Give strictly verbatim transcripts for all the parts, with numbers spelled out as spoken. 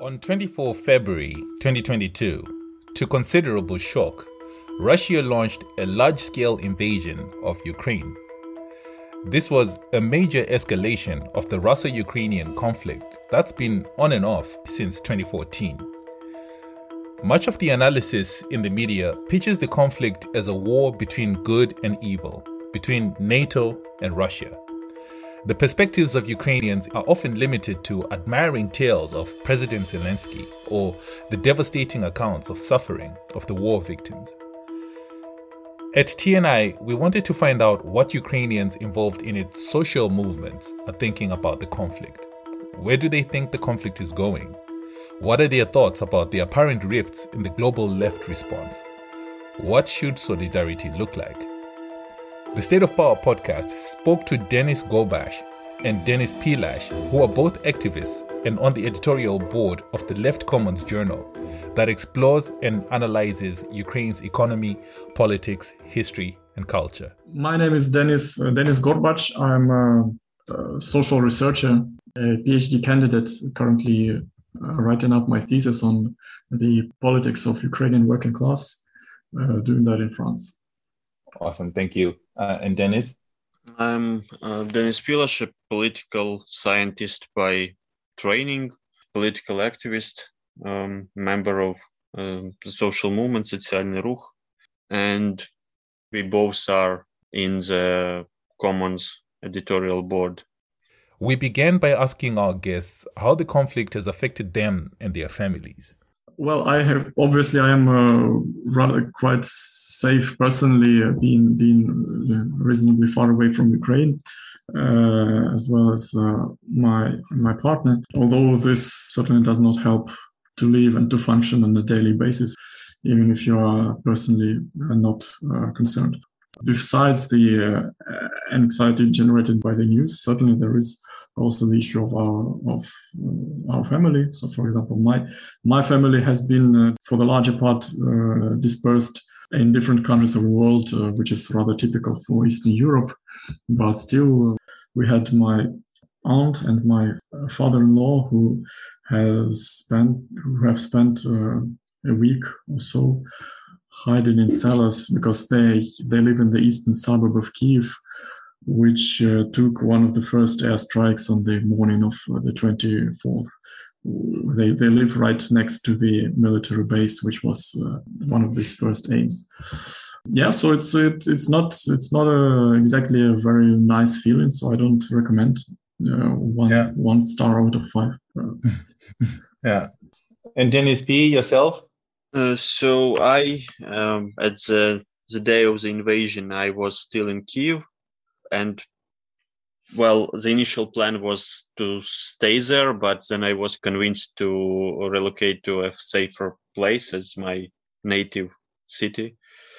On the twenty-fourth of February twenty twenty-two, to considerable shock, Russia launched a large-scale invasion of Ukraine. This was a major escalation of the Russo-Ukrainian conflict that's been on and off since twenty fourteen. Much of the analysis in the media pitches the conflict as a war between good and evil, between NATO and Russia. The perspectives of Ukrainians are often limited to admiring tales of President Zelensky or the devastating accounts of suffering of the war victims. At T N I, we wanted to find out what Ukrainians involved in its social movements are thinking about the conflict. Where do they think the conflict is going? What are their thoughts about the apparent rifts in the global left response? What should solidarity look like? The State of Power podcast spoke to Denis Gorbash and Denis Pilash, who are both activists and on the editorial board of the Left Commons Journal that explores and analyzes Ukraine's economy, politics, history, and culture. My name is Denis, uh, Denis Gorbash. I'm a, a social researcher, a PhD candidate, currently uh, writing up my thesis on the politics of Ukrainian working class, uh, doing that in France. Awesome, thank you. Uh, and Denis? I'm uh, Denis Pilash, a political scientist by training, political activist, um, member of uh, the social movement Социальный Рух, and we both are in the Commons editorial board. We began by asking our guests how the conflict has affected them and their families. Well, I have obviously I am uh, rather quite safe personally, uh, being being uh, reasonably far away from Ukraine, uh, as well as uh, my my partner. Although this certainly does not help to live and to function on a daily basis, even if you are personally uh, not uh, concerned. Besides the uh, anxiety generated by the news, certainly there is also the issue of our of uh, our family. So, for example, my my family has been, uh, for the larger part, uh, dispersed in different countries of the world, uh, which is rather typical for Eastern Europe. But still, uh, we had my aunt and my father-in-law who has spent who have spent uh, a week or so hiding in cellars because they they live in the eastern suburb of Kyiv, which uh, took one of the first airstrikes on the morning of uh, the twenty-fourth. They they live right next to the military base, which was uh, one of these first aims. Yeah, so it's it, it's not it's not a, exactly a very nice feeling. So I don't recommend uh, one yeah. one star out of five. Yeah, and Denis P, yourself? Uh, so I um, at the the day of the invasion, I was still in Kyiv. And, well, the initial plan was to stay there, but then I was convinced to relocate to a safer place as my native city.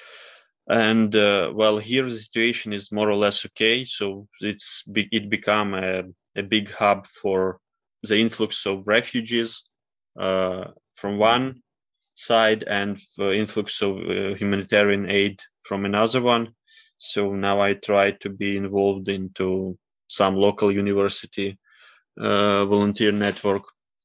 And, uh, well, here the situation is more or less okay. So it's it became a, a big hub for the influx of refugees uh, from one side and influx of uh, humanitarian aid from another one. So now I try to be involved into some local university uh, volunteer network,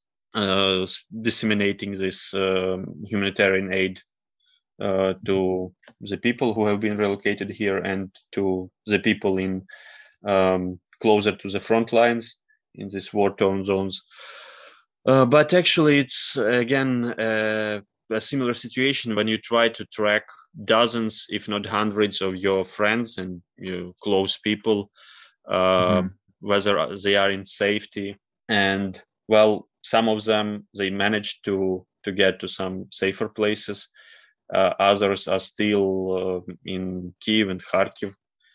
uh, disseminating this uh, humanitarian aid uh, to the people who have been relocated here and to the people in um, closer to the front lines in these war-torn zones. Uh, but actually, it's again uh, a similar situation when you try to track dozens, if not hundreds, of your friends and your close people, uh, mm-hmm. whether they are in safety. And, well, some of them, they managed to, to get to some safer places. Uh, others are still uh, in Kyiv and Kharkiv.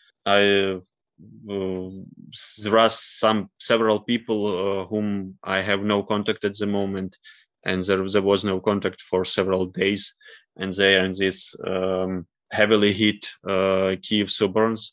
I, uh, there are some several people uh, whom I have no contact at the moment, and there, there was no contact for several days, and they are in this um, heavily hit uh, Kyiv suburbs.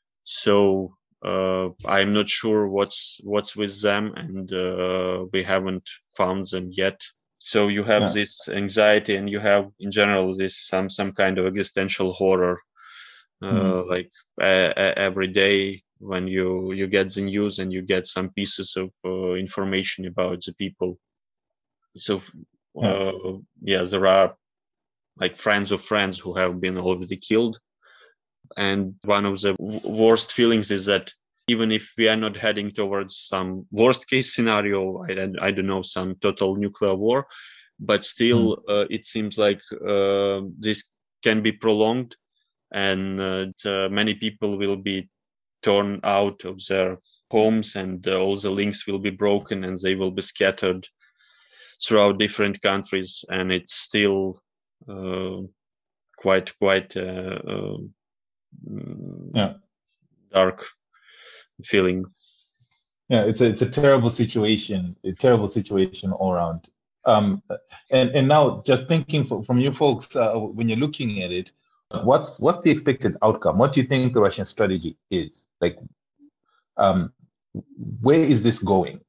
So uh, I'm not sure what's what's with them, and uh, we haven't found them yet. So you have yeah. this anxiety, and you have, in general, this some some kind of existential horror, uh, mm. like uh, every day when you you get the news and you get some pieces of uh, information about the people So, uh, yeah. yeah, there are like friends of friends who have been already killed. And one of the w- worst feelings is that even if we are not heading towards some worst case scenario, I, I don't know, some total nuclear war, but still mm. uh, it seems like uh, this can be prolonged, and uh, the, many people will be torn out of their homes, and uh, all the links will be broken, and they will be scattered throughout different countries, and it's still uh, quite quite uh, uh, yeah. dark feeling. Yeah, it's a it's a terrible situation, a terrible situation all around. Um, and and now just thinking for, from you folks, uh, when you're looking at it, what's what's the expected outcome? What do you think the Russian strategy is? Like, um, where is this going?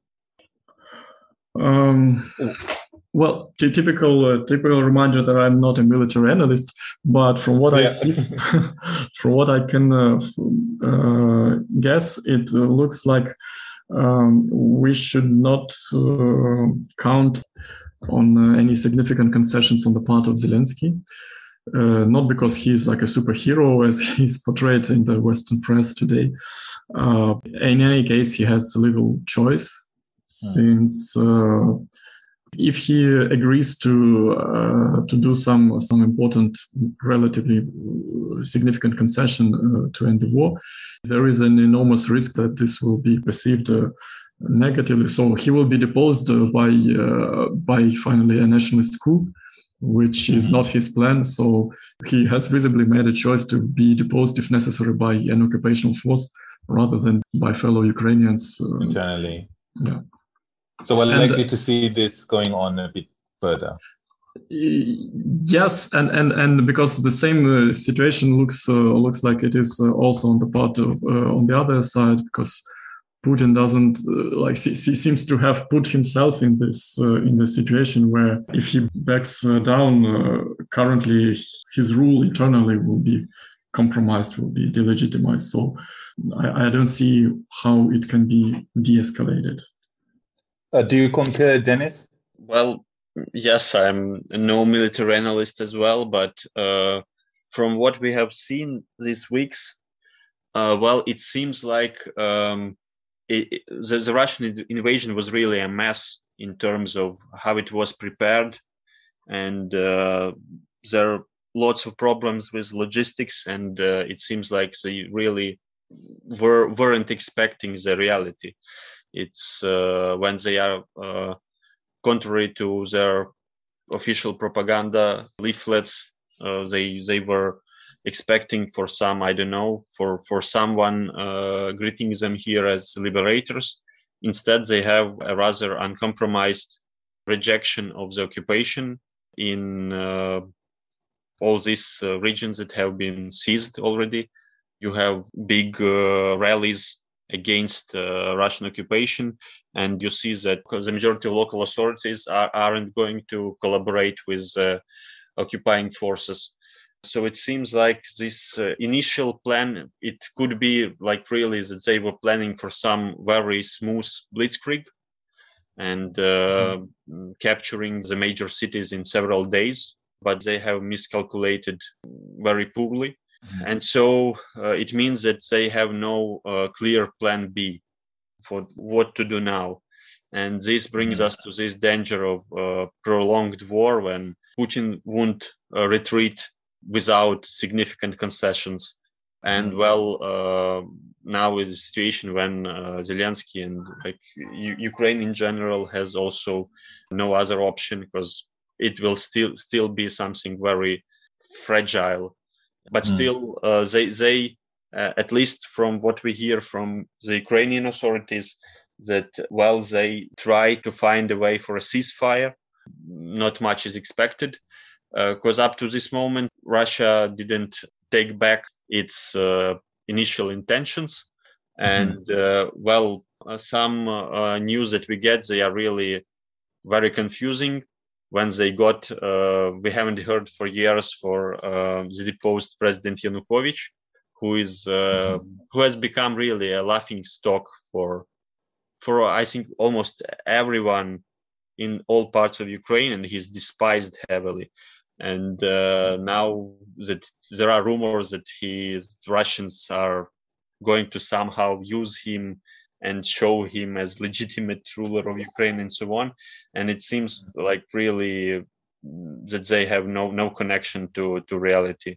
Um, well, t- typical uh, typical reminder that I'm not a military analyst, but from what yeah. I see, from what I can uh, f- uh, guess, it uh, looks like um, we should not uh, count on uh, any significant concessions on the part of Zelensky. Uh, not because he's like a superhero as he's portrayed in the Western press today. Uh, in any case, he has little choice, hmm. since uh, if he agrees to uh, to do some some important, relatively significant concession uh, to end the war, there is an enormous risk that this will be perceived uh, negatively. So he will be deposed uh, by uh, by finally a nationalist coup, which is mm-hmm. not his plan. So he has visibly made a choice to be deposed, if necessary, by an occupational force rather than by fellow Ukrainians. Uh, Internally. Yeah. So we're and, likely to see this going on a bit further. Yes, and and and because the same uh, situation looks uh, looks like it is uh, also on the part of uh, on the other side, because Putin doesn't uh, like he, he seems to have put himself in this uh, in the situation where if he backs uh, down, uh, currently his rule internally will be compromised, will be delegitimized. So I, I don't see how it can be de-escalated. Uh, do you concur, Dennis? Well, yes, I'm no military analyst as well, but uh, from what we have seen these weeks, uh, well, it seems like um, it, it, the, the Russian invasion was really a mess in terms of how it was prepared, and uh, there are lots of problems with logistics, and uh, it seems like they really were, weren't expecting the reality. It's uh, when they are uh, contrary to their official propaganda leaflets, uh, they they were expecting for some, I don't know, for for someone uh, greeting them here as liberators. Instead, they have a rather uncompromised rejection of the occupation in uh, all these uh, regions that have been seized already. You have big uh, rallies against uh, Russian occupation, and you see that the majority of local authorities are, aren't going to collaborate with uh, occupying forces. So it seems like this uh, initial plan, it could be like really that they were planning for some very smooth blitzkrieg and uh, mm-hmm. capturing the major cities in several days, but they have miscalculated very poorly. Mm-hmm. And so uh, it means that they have no uh, clear plan B for what to do now. And this brings mm-hmm. us to this danger of uh, prolonged war when Putin won't uh, retreat without significant concessions. And well, uh, now is a situation when uh, Zelensky and like U- Ukraine in general has also no other option, because it will still still be something very fragile. But mm. still, uh, they, they uh, at least from what we hear from the Ukrainian authorities, that while they try to find a way for a ceasefire, not much is expected, because uh, up to this moment, Russia didn't take back its uh, initial intentions. And mm-hmm. uh, well, uh, some uh, news that we get, they are really very confusing. When they got, uh, we haven't heard for years for uh, the deposed President Yanukovych, who is uh, mm-hmm. who has become really a laughing stock for, for I think almost everyone in all parts of Ukraine, and he's despised heavily. And uh, now that there are rumors that he Russians are going to somehow use him and show him as legitimate ruler of Ukraine and so on. And it seems like really that they have no no connection to, to reality.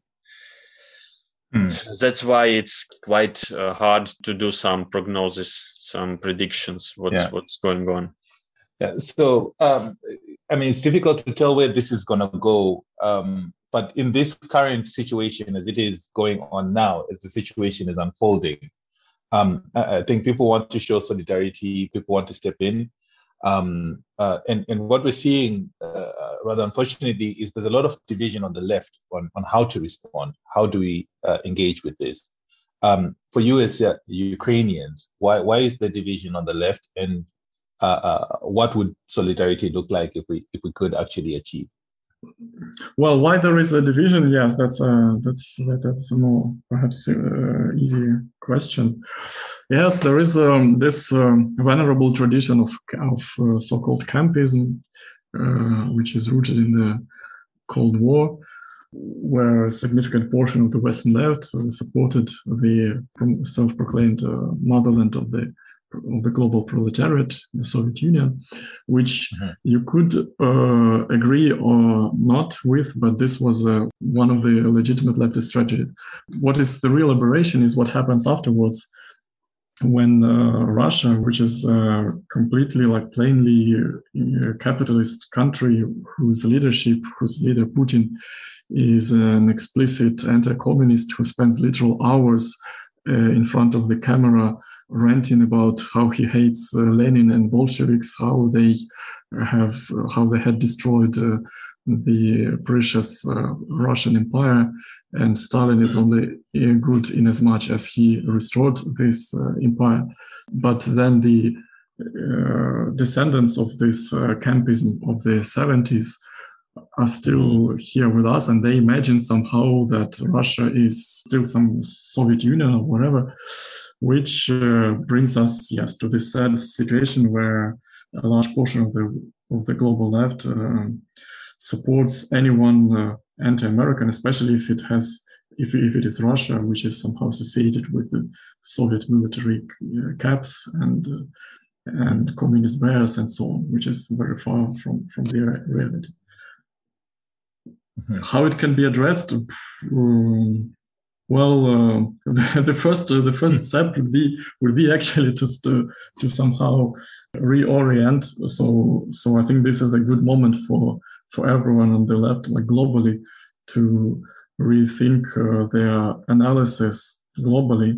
Mm. That's why it's quite uh, hard to do some prognosis, some predictions, what's, yeah. what's going on. Yeah, so, um, I mean, it's difficult to tell where this is going to go. Um, but in this current situation, as it is going on now, as the situation is unfolding, um, I, I think people want to show solidarity, people want to step in. Um, uh, and, and what we're seeing, uh, rather unfortunately, is there's a lot of division on the left on, on how to respond. How do we uh, engage with this? Um, for you as uh, Ukrainians, why why is the division on the left, and uh, uh, what would solidarity look like if we if we could actually achieve? Well, why there is a division? Yes, that's a that's that's a more perhaps uh, easy question. Yes, there is um, this um, venerable tradition of of uh, so-called campism, uh, which is rooted in the Cold War, where a significant portion of the Western left uh, supported the self-proclaimed uh, motherland of the of the global proletariat, the Soviet Union, which mm-hmm. you could uh, agree or not with, but this was uh, one of the legitimate leftist strategies. What is the real aberration is what happens afterwards when uh, Russia, which is uh, completely like plainly a capitalist country whose leadership, whose leader Putin is an explicit anti-communist who spends literal hours uh, in front of the camera ranting about how he hates uh, Lenin and Bolsheviks, how they have, uh, how they had destroyed uh, the precious uh, Russian Empire, and Stalin is only good in as much as he restored this uh, empire. But then the uh, descendants of this uh, campism of the seventies are still here with us, and they imagine somehow that Russia is still some Soviet Union or whatever, which uh, brings us, yes, to this sad situation where a large portion of the of the global left uh, supports anyone uh, anti-American, especially if it has, if if it is Russia, which is somehow associated with the Soviet military uh, caps and uh, and communist bears and so on, which is very far from from the reality. Mm-hmm. How it can be addressed? Um, Well, uh, the, the first uh, the first step would be would be actually just to to somehow reorient. So so I think this is a good moment for for everyone on the left, like globally, to rethink uh, their analysis globally.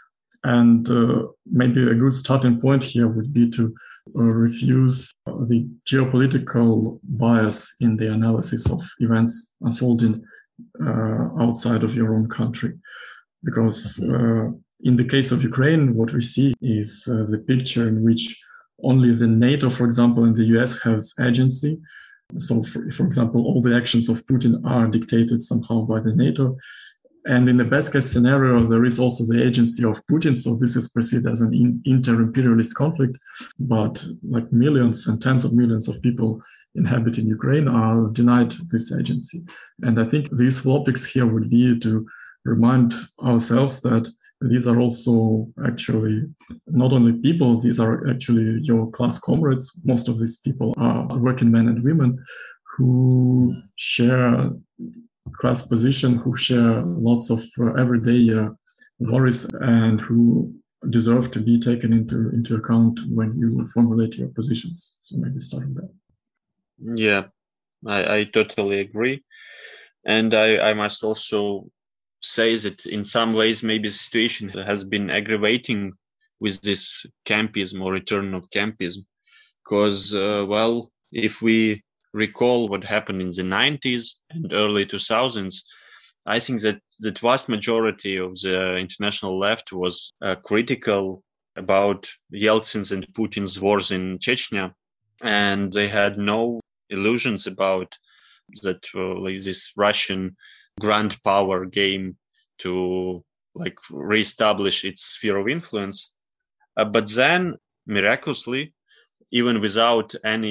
And uh, maybe a good starting point here would be to uh, refuse the geopolitical bias in the analysis of events unfolding Uh, outside of your own country, because uh, in the case of Ukraine, what we see is uh, the picture in which only the NATO, for example, and the U S has agency. So, for, for example, all the actions of Putin are dictated somehow by the NATO. And in the best case scenario, there is also the agency of Putin. So this is perceived as an in- inter-imperialist conflict, but like millions and tens of millions of people inhabiting Ukraine are denied this agency. And I think these topics here would be to remind ourselves that these are also actually not only people, these are actually your class comrades. Most of these people are working men and women who share class position, who share lots of uh, everyday uh, worries, and who deserve to be taken into, into account when you formulate your positions. So maybe starting there. Yeah, I, I totally agree. And I, I must also say that in some ways, maybe the situation has been aggravating with this campism or return of campism. Because, uh, well, if we recall what happened in the nineties and early two thousands, I think that the vast majority of the international left was uh, critical about Yeltsin's and Putin's wars in Chechnya. And they had no illusions about that uh, like this Russian grand power game to like reestablish its sphere of influence. Uh, but then, miraculously, even without any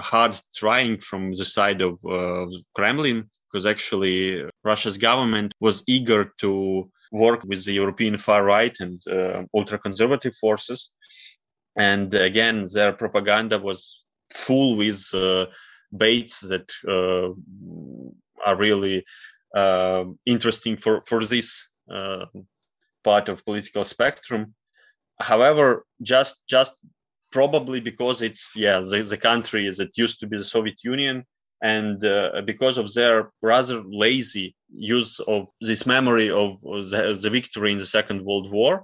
hard trying from the side of uh, Kremlin, because actually Russia's government was eager to work with the European far right and uh, ultra-conservative forces. And again, their propaganda was full with uh, baits that uh, are really uh, interesting for, for this uh, part of political spectrum. However, just just probably because it's yeah the, the country that used to be the Soviet Union, and uh, because of their rather lazy use of this memory of the, the victory in the Second World War,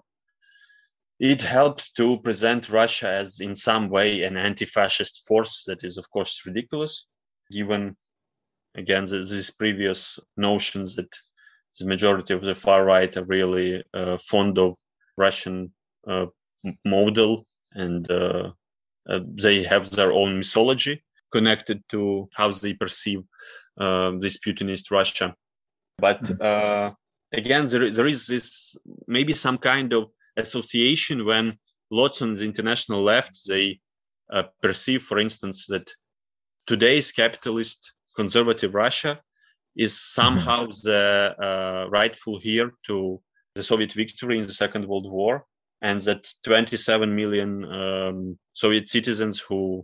it helped to present Russia as in some way an anti-fascist force. That is, of course, ridiculous, given again the, these previous notions that the majority of the far right are really uh, fond of Russian uh, model, and uh, uh, they have their own mythology connected to how they perceive uh, this Putinist Russia. But uh, again, there, there is this maybe some kind of association when lots on the international left, they uh, perceive, for instance, that today's capitalist conservative Russia is somehow mm-hmm. the uh, rightful heir to the Soviet victory in the Second World War, and that twenty-seven million um, Soviet citizens who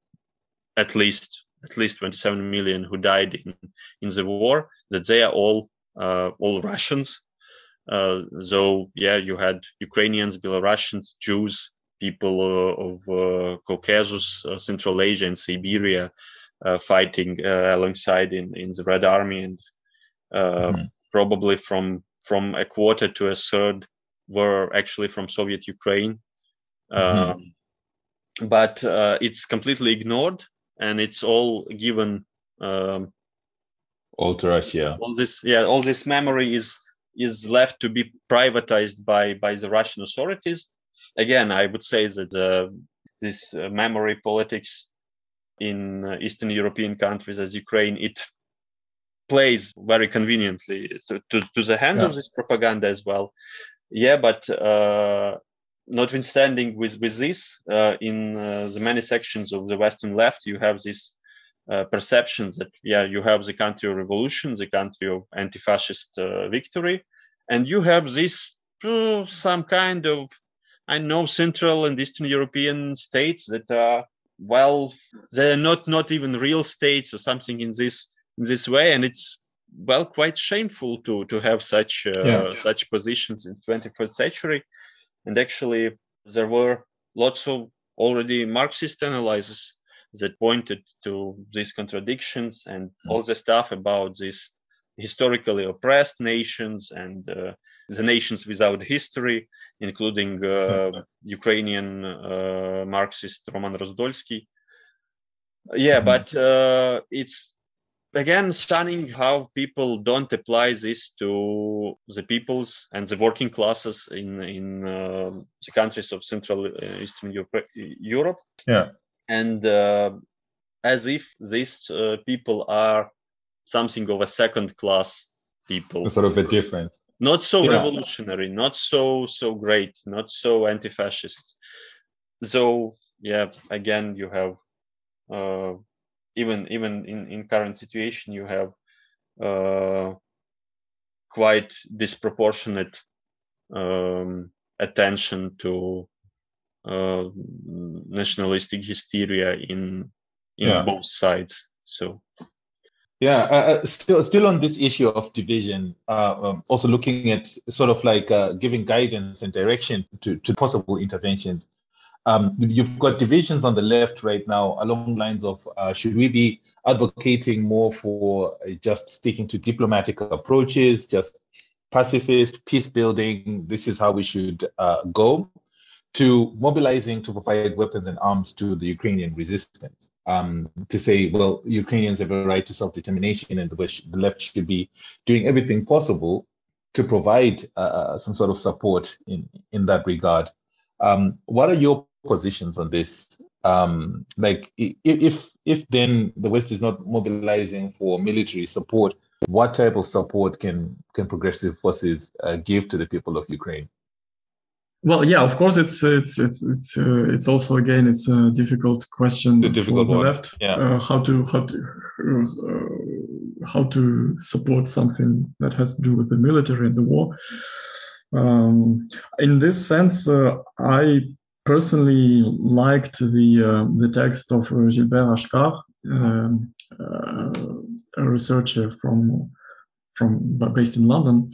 at least at least twenty-seven million who died in, in the war, that they are all uh, all Russians. Uh, so yeah, you had Ukrainians, Belarusians, Jews, people uh, of uh, Caucasus, uh, Central Asia, and Siberia uh, fighting uh, alongside in, in the Red Army, and uh, mm-hmm. probably from from a quarter to a third were actually from Soviet Ukraine. Mm-hmm. Uh, but uh, it's completely ignored, and it's all given um, all to Russia. All this, yeah, all this memory is is left to be privatized by by the Russian authorities. Again, I would say that uh, this uh, memory politics in uh, Eastern European countries as Ukraine, it plays very conveniently to, to, to the hands yeah. of this propaganda as well. Yeah, but uh, notwithstanding with, with this, uh, in uh, the many sections of the Western left, you have this uh, perceptions that, yeah, you have the country of revolution, the country of anti-fascist uh, victory, and you have this uh, some kind of, I know, Central and Eastern European states that are, well, they're not, not even real states or something in this in this way, and it's, well, quite shameful to to have such uh, yeah. such positions in the twenty-first century. And actually, there were lots of already Marxist analyses that pointed to these contradictions and mm. all the stuff about these historically oppressed nations and uh, the nations without history, including uh, mm. Ukrainian uh, Marxist Roman Rozdolsky. Yeah, mm. but uh, it's again stunning how people don't apply this to the peoples and the working classes in in uh, the countries of Central uh, Eastern Europe. Yeah, and uh, as if these uh, people are something of a second-class people, sort of a difference. Not so yeah. revolutionary, not so so great, not so anti-fascist. So yeah, again, you have. Uh, Even even in, in current situation, you have uh, quite disproportionate um, attention to uh, nationalistic hysteria in in yeah. both sides. So, yeah, uh, still still on this issue of division, uh, um, also looking at sort of like uh, giving guidance and direction to to possible interventions. Um, you've got divisions on the left right now along lines of uh, should we be advocating more for uh, just sticking to diplomatic approaches, just pacifist, peace building, this is how we should uh, go, to mobilizing to provide weapons and arms to the Ukrainian resistance, um, to say, well, Ukrainians have a right to self-determination and the, the left should be doing everything possible to provide uh, some sort of support in, in that regard. Um, what are your positions on this? Um, like, if if then the West is not mobilizing for military support, what type of support can can progressive forces uh, give to the people of Ukraine? Well, yeah, of course, it's it's it's it's uh, it's also again it's a difficult question The difficult for the one. left. Yeah. Uh, how to how to uh, how to support something that has to do with the military and the war. Um, in this sense, uh, I personally liked the uh, the text of uh, Gilbert Achcar, um, uh, a researcher from from based in London,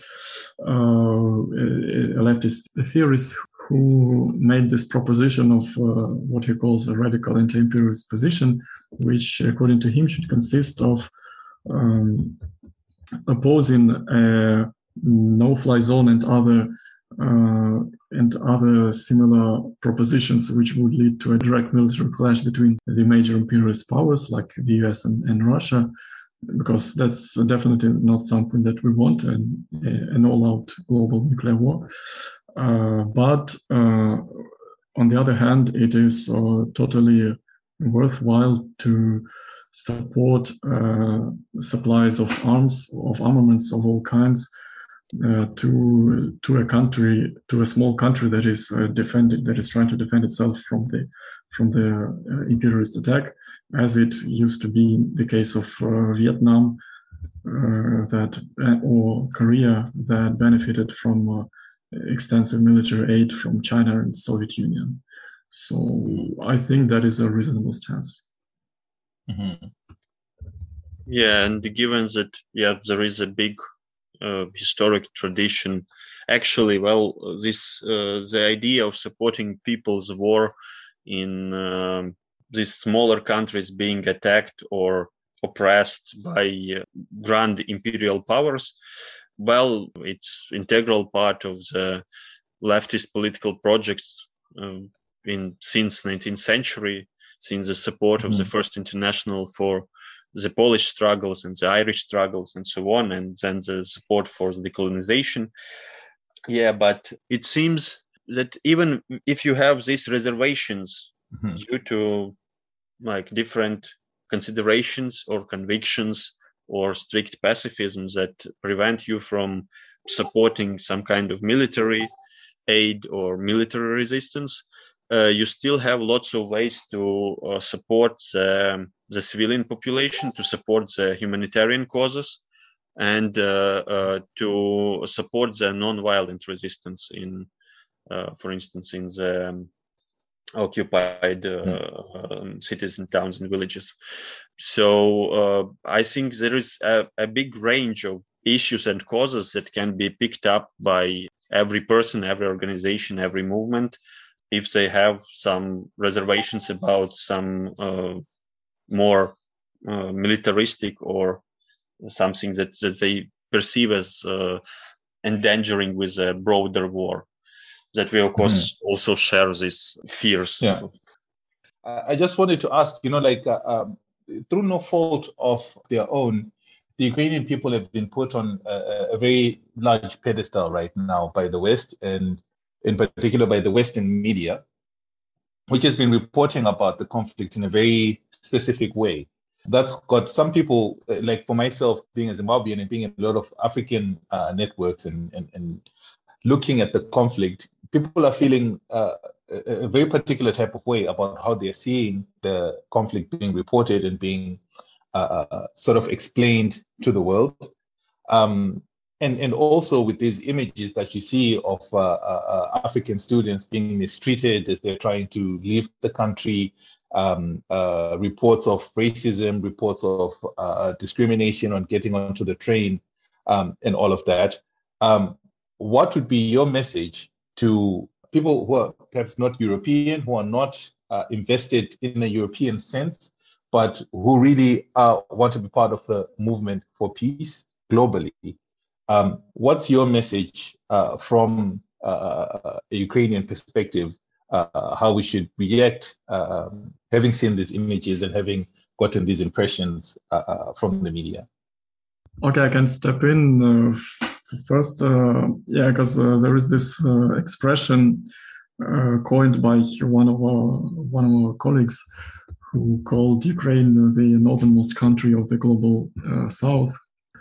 uh, a leftist theorist who made this proposition of uh, what he calls a radical anti-imperialist position, which, according to him, should consist of um, opposing a no-fly zone and other uh, and other similar propositions, which would lead to a direct military clash between the major imperialist powers like the U S and, and Russia, because that's definitely not something that we want, an, an all-out global nuclear war. Uh, but uh, on the other hand, it is uh, totally worthwhile to support uh, supplies of arms, of armaments of all kinds, uh, to to a country, to a small country that is uh, defending, that is trying to defend itself from the from the uh, imperialist attack, as it used to be the case of uh, Vietnam, uh, that uh, or Korea, that benefited from uh, extensive military aid from China and Soviet Union. So I think that is a reasonable stance. Mm-hmm. Yeah, and given that, yeah, there is a big uh, historic tradition. Actually, well, this uh, the idea of supporting people's war in uh, these smaller countries being attacked or oppressed by uh, grand imperial powers, well, it's integral part of the leftist political projects um, in since nineteenth century, since the support mm-hmm. of the First International for the Polish struggles and the Irish struggles and so on, and then the support for the decolonization. Yeah, but it seems that even if you have these reservations mm-hmm. due to like different considerations or convictions or strict pacifism that prevent you from supporting some kind of military aid or military resistance, uh, you still have lots of ways to uh, support the, the civilian population, to support the humanitarian causes, and uh, uh, to support the non-violent resistance in, uh, for instance, in the um, occupied uh, um, cities and towns and villages. So uh, I think there is a, a big range of issues and causes that can be picked up by every person, every organization, every movement, if they have some reservations about some uh, more uh, militaristic or something that, that they perceive as uh, endangering with a broader war. That we, of course, mm-hmm. also share these fears. Yeah. I just wanted to ask, you know, like uh, um, through no fault of their own, the Ukrainian people have been put on a, a very large pedestal right now by the West, and in particular by the Western media, which has been reporting about the conflict in a very specific way. That's got some people, like for myself, being a Zimbabwean and being in a lot of African uh, networks and, and, and looking at the conflict, people are feeling uh, a, a very particular type of way about how they're seeing the conflict being reported and being uh, sort of explained to the world. Um, and, and also with these images that you see of uh, uh, African students being mistreated as they're trying to leave the country, um, uh, reports of racism, reports of uh, discrimination on getting onto the train, um, and all of that. Um, what would be your message to people who are perhaps not European, who are not uh, invested in a European sense, but who really uh, want to be part of the movement for peace globally? Um, what's your message uh, from uh, a Ukrainian perspective, uh, how we should react, uh, having seen these images and having gotten these impressions uh, from the media? Okay, I can step in. Uh, First, uh, yeah, because uh, there is this uh, expression uh, coined by one of our one of our colleagues, who called Ukraine the northernmost country of the global uh, south.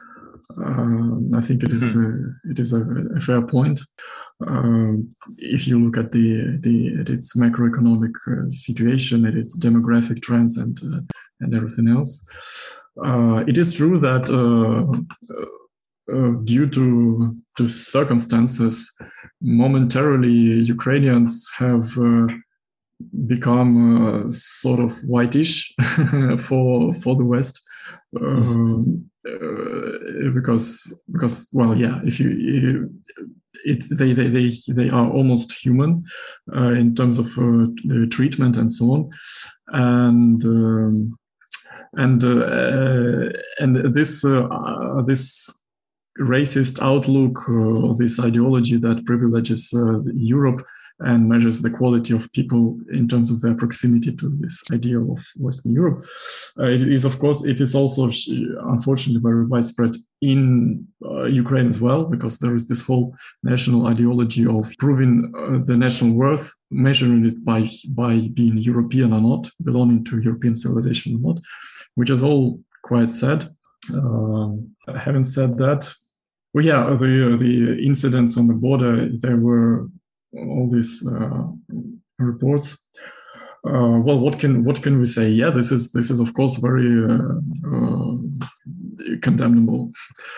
Uh, I think it is a, it is a, a fair point. Uh, if you look at the the at its macroeconomic uh, situation, at its demographic trends, and uh, and everything else, uh, it is true that uh, uh, due to to circumstances, momentarily Ukrainians have uh, become uh, sort of whitish for for the West. Um, uh, because because well yeah if you it's they they they, they are almost human uh, in terms of uh, the treatment and so on, and um, and uh, and this uh, this racist outlook, uh, this ideology that privileges uh, Europe and measures the quality of people in terms of their proximity to this ideal of Western Europe. Uh, it is, of course, it is also unfortunately very widespread in uh, Ukraine as well, because there is this whole national ideology of proving uh, the national worth, measuring it by, by being European or not, belonging to European civilization or not, which is all quite sad. Uh, having said that, well, yeah, the, the incidents on the border, there were all these uh, reports. Uh, well, what can what can we say? Yeah, this is this is of course very uh, uh, condemnable,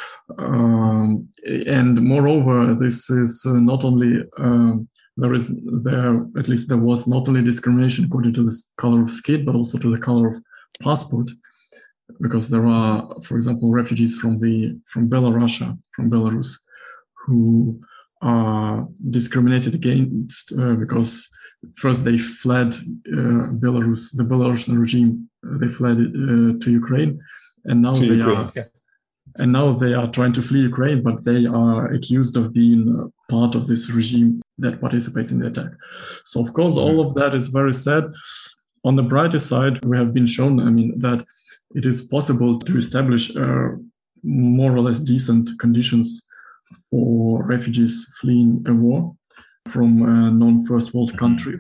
um, and moreover, this is uh, not only uh, there is there at least there was not only discrimination according to the color of skin, but also to the color of passport, because there are, for example, refugees from the from Belarus, from Belarus, who are discriminated against uh, because first they fled uh, Belarus, the Belarusian regime. Uh, they fled uh, to Ukraine, and now to they Ukraine, are, yeah. and now they are trying to flee Ukraine, but they are accused of being uh, part of this regime that participates in the attack. So, of course, mm-hmm. all of that is very sad. On the brighter side, we have been shown, I mean, that it is possible to establish uh, more or less decent conditions for refugees fleeing a war from a non-first world country.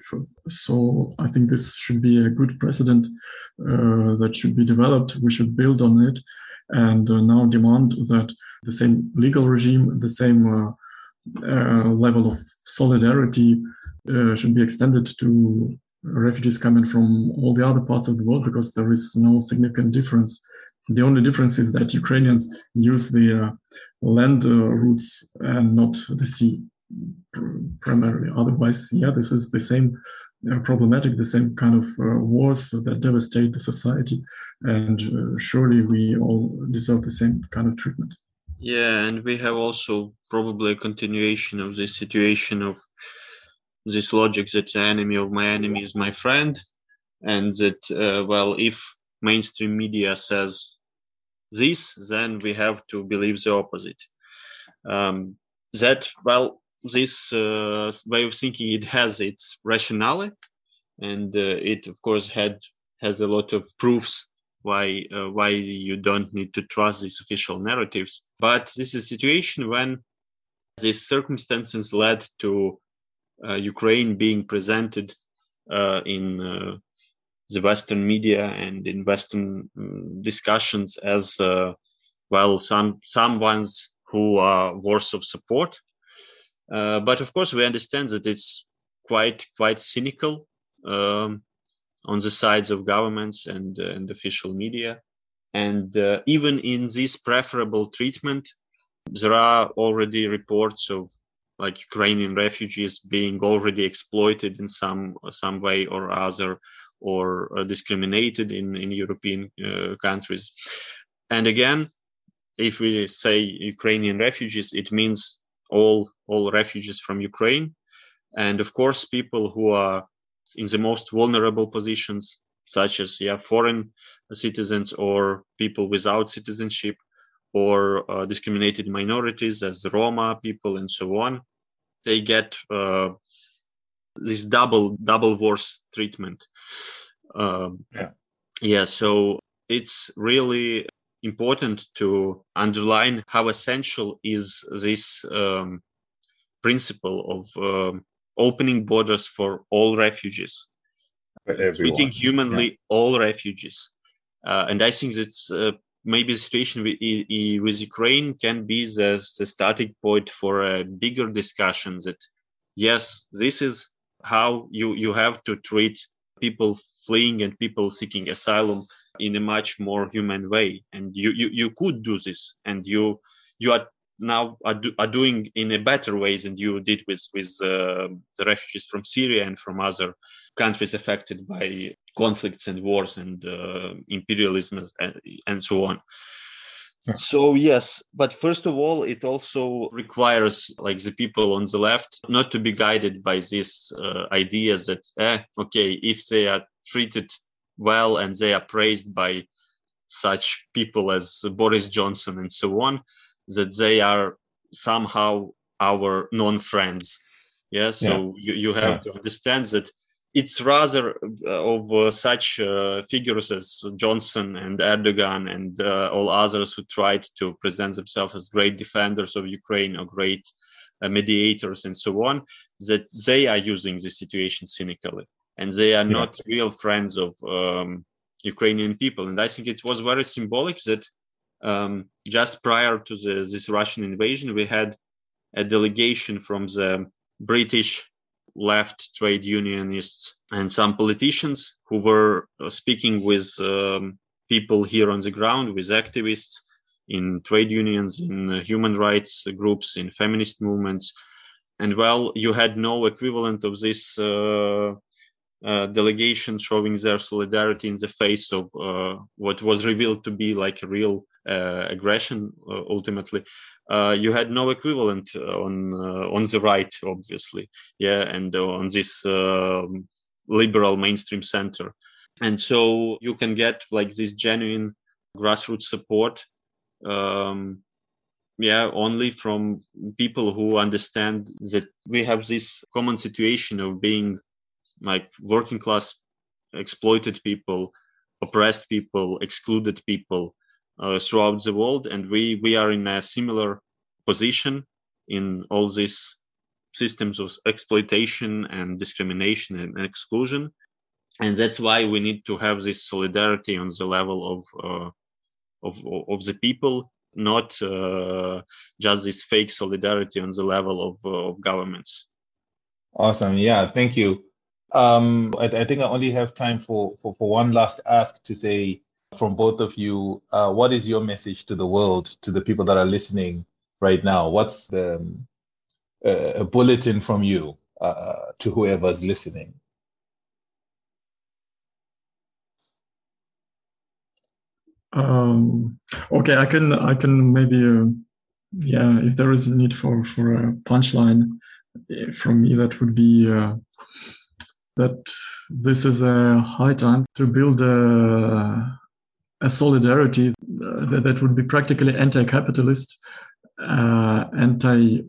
So I think this should be a good precedent uh, that should be developed. We should build on it and uh, now demand that the same legal regime, the same uh, uh, level of solidarity uh, should be extended to refugees coming from all the other parts of the world, because there is no significant difference. The only difference is that Ukrainians use the uh, land uh, routes and not the sea primarily. Otherwise, yeah, this is the same uh, problematic, the same kind of uh, wars that devastate the society. And uh, surely we all deserve the same kind of treatment. Yeah, and we have also probably a continuation of this situation of this logic that the enemy of my enemy is my friend. And that, uh, well, if mainstream media says this, then we have to believe the opposite. Um, that, well, this uh, way of thinking, it has its rationale, and uh, it, of course, had has a lot of proofs why uh, why you don't need to trust these official narratives. But this is a situation when these circumstances led to uh, Ukraine being presented uh, in uh, the Western media and in Western um, discussions as uh, well, some some ones who are worth of support. Uh, but of course, we understand that it's quite quite cynical um, on the sides of governments and uh, and official media. And uh, even in this preferable treatment, there are already reports of like Ukrainian refugees being already exploited in some some way or other, or uh, discriminated in, in European uh, countries. And again, if we say Ukrainian refugees, it means all all refugees from Ukraine. And of course, people who are in the most vulnerable positions, such as yeah, foreign citizens or people without citizenship, or uh, discriminated minorities as the Roma people and so on, they get uh, this double double worse treatment. Um, yeah. yeah, so it's really important to underline how essential is this um, principle of uh, opening borders for all refugees, treating humanly yeah. all refugees. Uh, and I think that's uh, maybe the situation with, with Ukraine can be the, the starting point for a bigger discussion that, yes, this is how you, you have to treat people fleeing and people seeking asylum in a much more human way. And you, you, you could do this, and you you are now are, do, are doing in a better way than you did with, with uh, the refugees from Syria and from other countries affected by conflicts and wars and uh, imperialism and, and so on. Yeah. So yes, but first of all, it also requires like the people on the left not to be guided by these uh, ideas that, eh, okay, if they are treated well and they are praised by such people as Boris Johnson and so on, that they are somehow our non-friends. Yeah, so yeah. You, you have yeah. to understand that it's rather uh, of uh, such uh, figures as Johnson and Erdogan and uh, all others who tried to present themselves as great defenders of Ukraine or great uh, mediators and so on, that they are using the situation cynically. And they are not yeah. real friends of um, Ukrainian people. And I think it was very symbolic that um, just prior to the, this Russian invasion, we had a delegation from the British left trade unionists and some politicians who were speaking with um, people here on the ground, with activists in trade unions, in uh, human rights groups, in feminist movements. And well, you had no equivalent of this uh, uh, delegation showing their solidarity in the face of uh, what was revealed to be like a real uh, aggression, uh, ultimately. Uh, you had no equivalent on uh, on the right, obviously, yeah, and uh, on this uh, liberal mainstream center. And so you can get like this genuine grassroots support, um, yeah, only from people who understand that we have this common situation of being like working class, exploited people, oppressed people, excluded people uh, throughout the world. And we, we are in a similar position in all these systems of exploitation and discrimination and exclusion. And that's why we need to have this solidarity on the level of, uh, of, of the people, not uh, just this fake solidarity on the level of, uh, of governments. Awesome. Yeah, thank you. Um, I, I think I only have time for, for, for one last ask to say from both of you, uh, what is your message to the world, to the people that are listening right now? What's the, um, uh, a bulletin from you uh, to whoever's listening? Um, okay, I can I can maybe uh, yeah, if there is a need for for a punchline from me, that would be uh, that this is a high time to build a, a solidarity that, that would be practically anti-capitalist, uh, anti-climate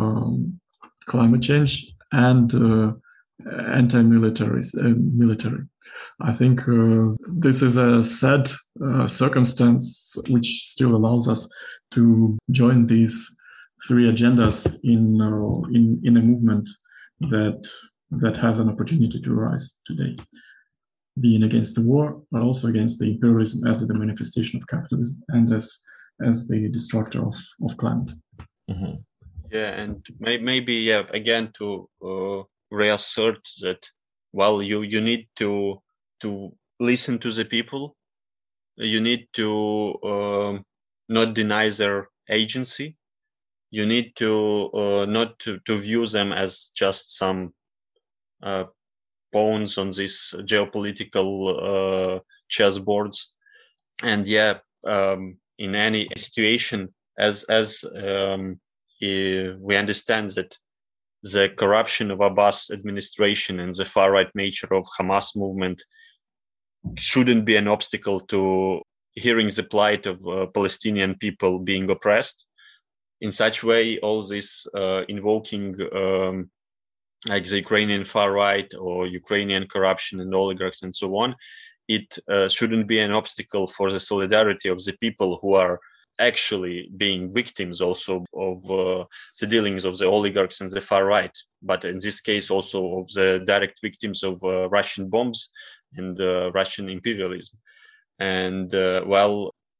um, change, and uh, anti-military. Uh, military. I think uh, this is a sad uh, circumstance which still allows us to join these three agendas in uh, in in a movement that that has an opportunity to rise today, being against the war, but also against the imperialism as the manifestation of capitalism and as as the destructor of, of climate. Mm-hmm. Yeah, and may, maybe yeah again to uh, reassert that well you you need to to listen to the people, you need to uh, not deny their agency, you need to uh, not to, to view them as just some uh, pawns on these geopolitical uh, chessboards. And yeah, um, in any situation, as as um, we understand that the corruption of Abbas administration and the far right nature of Hamas movement shouldn't be an obstacle to hearing the plight of uh, Palestinian people being oppressed. In such way, all this uh, invoking um, like the Ukrainian far right or Ukrainian corruption and oligarchs and so on, it uh, shouldn't be an obstacle for the solidarity of the people who are actually being victims also of uh, the dealings of the oligarchs and the far right, but in this case also of the direct victims of uh, Russian bombs and uh, Russian imperialism. And uh, well,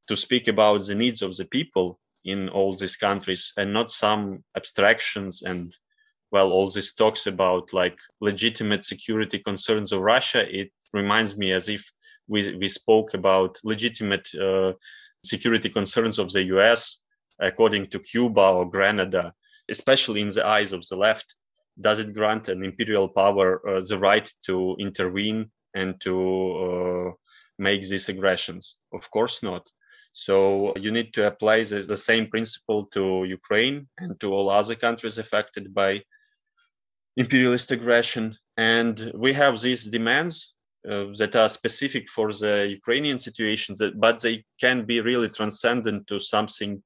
to speak about the needs of the people in all these countries and not some abstractions and, well, all these talks about like legitimate security concerns of Russia. It reminds me as if we, we spoke about legitimate uh, security concerns of the U S according to Cuba or Grenada, especially in the eyes of the left. Does it grant an imperial power uh, the right to intervene and to uh, make these aggressions? Of course not. So you need to apply the, the same principle to Ukraine and to all other countries affected by imperialist aggression. And we have these demands uh, that are specific for the Ukrainian situation, that, but they can be really transcendent to something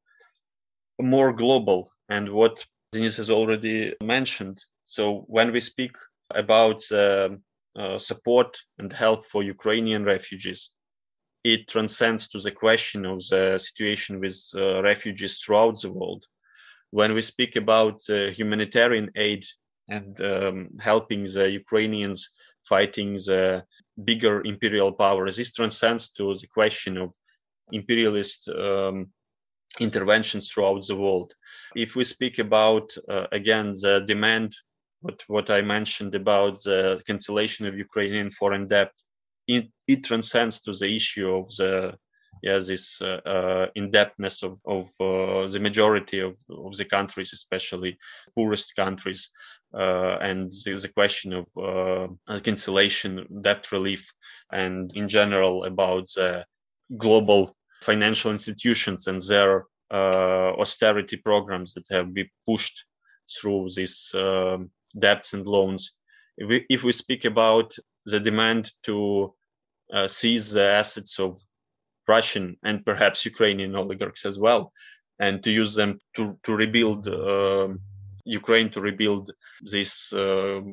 more global. And what Denis has already mentioned. So when we speak about uh, uh, support and help for Ukrainian refugees, it transcends to the question of the situation with uh, refugees throughout the world. When we speak about uh, humanitarian aid and um, helping the Ukrainians fighting the bigger imperial powers, this transcends to the question of imperialist um, interventions throughout the world. If we speak about, uh, again, the demand, what, what I mentioned about the cancellation of Ukrainian foreign debt, it, it transcends to the issue of the yeah, this uh, uh, indebtedness of, of uh, the majority of, of the countries, especially poorest countries, uh, and the question of uh, cancellation, debt relief, and in general about the global financial institutions and their uh, austerity programs that have been pushed through these uh, debts and loans. If we, if we speak about the demand to uh, seize the assets of Russian and perhaps Ukrainian oligarchs as well, and to use them to, to rebuild uh, Ukraine, to rebuild these uh,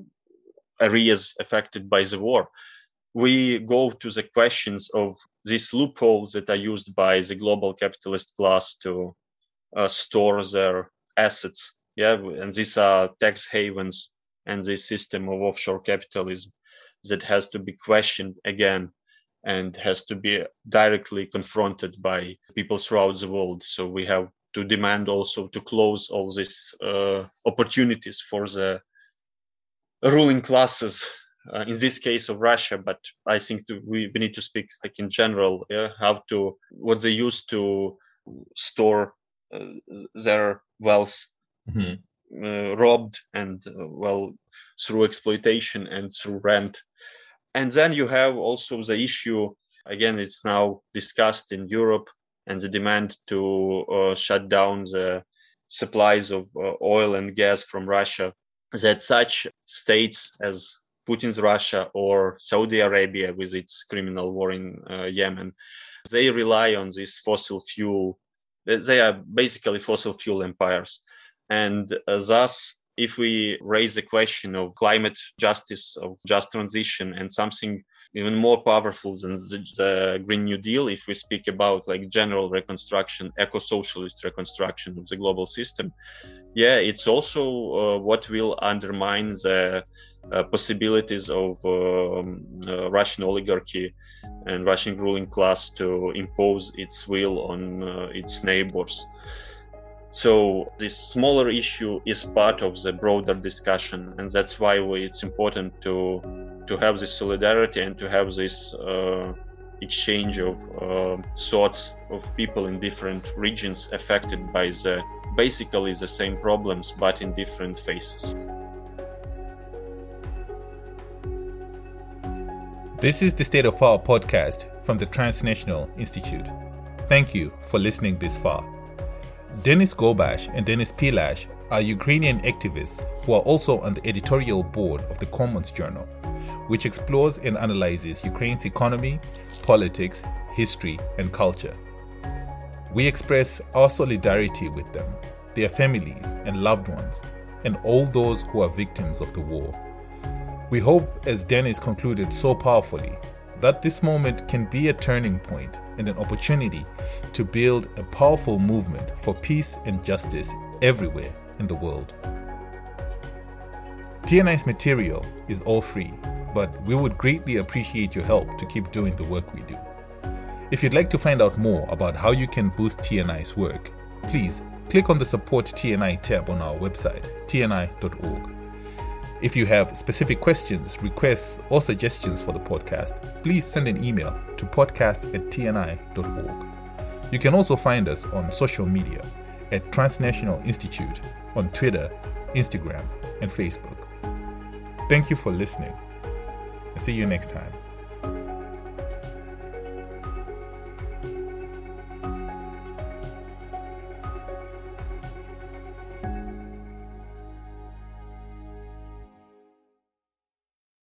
areas affected by the war, we go to the questions of these loopholes that are used by the global capitalist class to uh, store their assets. Yeah, and these are tax havens and this system of offshore capitalism that has to be questioned again and has to be directly confronted by people throughout the world. So we have to demand also to close all these uh, opportunities for the ruling classes, uh, in this case of Russia, but I think to, we, we need to speak like in general, yeah, how to, what they use to store uh, their wealth, mm-hmm. uh, robbed and, uh, well, through exploitation and through rent. And then you have also the issue, again, it's now discussed in Europe, and the demand to uh, shut down the supplies of uh, oil and gas from Russia, that such states as Putin's Russia or Saudi Arabia with its criminal war in uh, Yemen, they rely on this fossil fuel. They are basically fossil fuel empires. And uh, thus, if we raise the question of climate justice, of just transition, and something even more powerful than the, the Green New Deal, if we speak about like general reconstruction, eco-socialist reconstruction of the global system, yeah, it's also uh, what will undermine the uh, possibilities of um, uh, Russian oligarchy and Russian ruling class to impose its will on uh, its neighbors. So this smaller issue is part of the broader discussion, and that's why we, it's important to to have this solidarity and to have this uh, exchange of uh, thoughts of people in different regions affected by the basically the same problems, but in different phases. This is the State of Power podcast from the Transnational Institute. Thank you for listening this far. Denis Gorbash and Denis Pilash are Ukrainian activists who are also on the editorial board of the Commons Journal, which explores and analyzes Ukraine's economy, politics, history, and culture. We express our solidarity with them, their families and loved ones, and all those who are victims of the war. We hope, as Denis concluded so powerfully, that this moment can be a turning point and an opportunity to build a powerful movement for peace and justice everywhere in the world. T N I's material is all free, but we would greatly appreciate your help to keep doing the work we do. If you'd like to find out more about how you can boost T N I's work, please click on the Support T N I tab on our website, T N I dot org. If you have specific questions, requests, or suggestions for the podcast, please send an email to podcast at T N I dot org. You can also find us on social media at Transnational Institute on Twitter, Instagram, and Facebook. Thank you for listening, and see you next time.